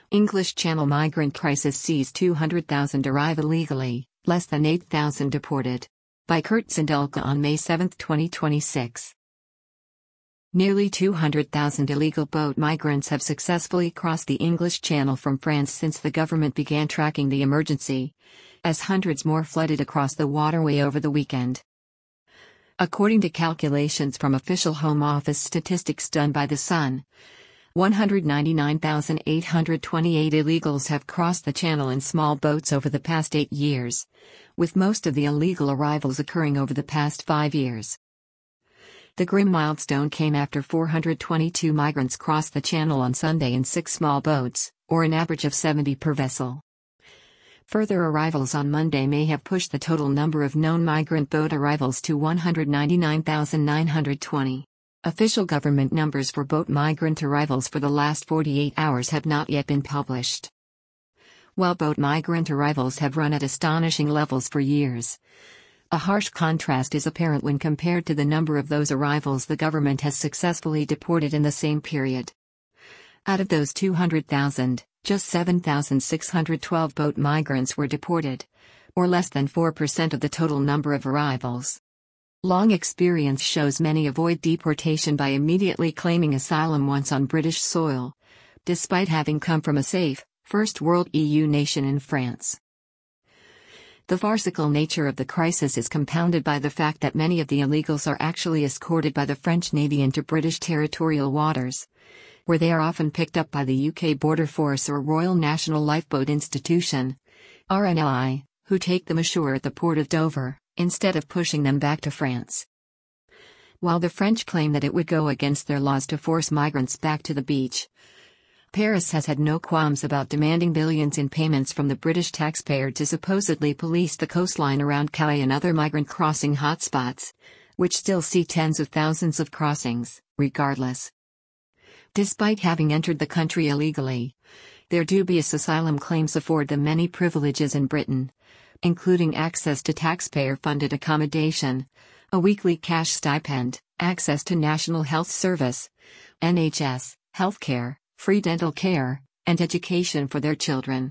English Channel migrant crisis sees 200,000 arrive illegally, less than 8,000 deported. By Kurt Zindulka on May 7, 2026. Nearly 200,000 illegal boat migrants have successfully crossed the English Channel from France since the government began tracking the emergency, as hundreds more flooded across the waterway over the weekend. According to calculations from official Home Office statistics done by The Sun, 199,828 illegals have crossed the channel in small boats over the past 8 years, with most of the illegal arrivals occurring over the past 5 years. The grim milestone came after 422 migrants crossed the channel on Sunday in 6 small boats, or an average of 70 per vessel. Further arrivals on Monday may have pushed the total number of known migrant boat arrivals to 199,920. Official government numbers for boat migrant arrivals for the last 48 hours have not yet been published. While boat migrant arrivals have run at astonishing levels for years, a harsh contrast is apparent when compared to the number of those arrivals the government has successfully deported in the same period. Out of those 200,000, just 7,612 boat migrants were deported, or less than 4% of the total number of arrivals. Long experience shows many avoid deportation by immediately claiming asylum once on British soil, despite having come from a safe, first world EU nation in France. The farcical nature of the crisis is compounded by the fact that many of the illegals are actually escorted by the French Navy into British territorial waters, where they are often picked up by the UK Border Force or Royal National Lifeboat Institution, RNLI, who take them ashore at the port of Dover, instead of pushing them back to France. While the French claim that it would go against their laws to force migrants back to the beach, Paris has had no qualms about demanding billions in payments from the British taxpayer to supposedly police the coastline around Calais and other migrant crossing hotspots, which still see tens of thousands of crossings, regardless. Despite having entered the country illegally, their dubious asylum claims afford them many privileges in Britain, including access to taxpayer-funded accommodation, a weekly cash stipend, access to National Health Service, NHS, healthcare, free dental care, and education for their children.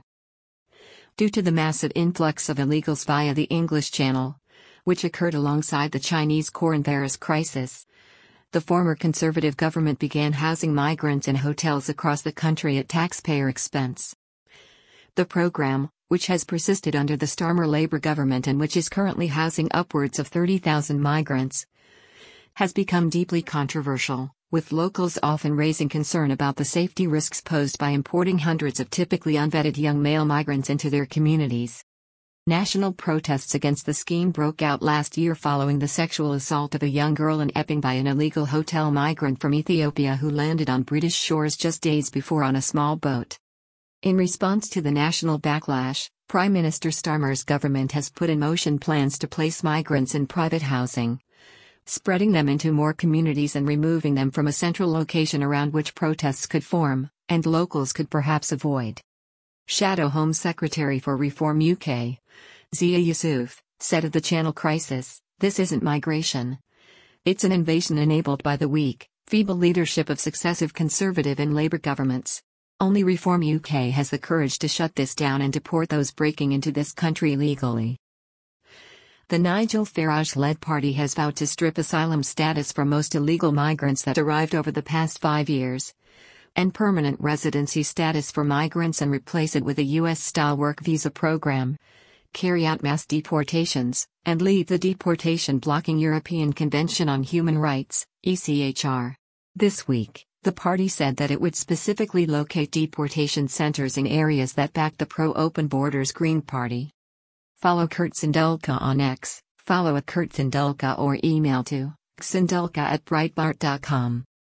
Due to the massive influx of illegals via the English Channel, which occurred alongside the Chinese coronavirus crisis, the former Conservative government began housing migrants in hotels across the country at taxpayer expense. The program, which has persisted under the Starmer Labour government and which is currently housing upwards of 30,000 migrants, has become deeply controversial, with locals often raising concern about the safety risks posed by importing hundreds of typically unvetted young male migrants into their communities. National protests against the scheme broke out last year following the sexual assault of a young girl in Epping by an illegal hotel migrant from Ethiopia who landed on British shores just days before on a small boat. In response to the national backlash, Prime Minister Starmer's government has put in motion plans to place migrants in private housing, spreading them into more communities and removing them from a central location around which protests could form, and locals could perhaps avoid. Shadow Home Secretary for Reform UK, Zia Yusuf, said of the Channel crisis, "This isn't migration. It's an invasion enabled by the weak, feeble leadership of successive Conservative and Labour governments. Only Reform UK has the courage to shut this down and deport those breaking into this country legally." The Nigel Farage-led party has vowed to strip asylum status from most illegal migrants that arrived over the past 5 years, and permanent residency status for migrants and replace it with a US-style work visa program, carry out mass deportations, and lead the deportation-blocking European Convention on Human Rights, ECHR. This week, the party said that it would specifically locate deportation centers in areas that back the pro-open borders Green Party. Follow Kurt Zindulka on X, follow @KurtZindulka or email to xindulka@breitbart.com.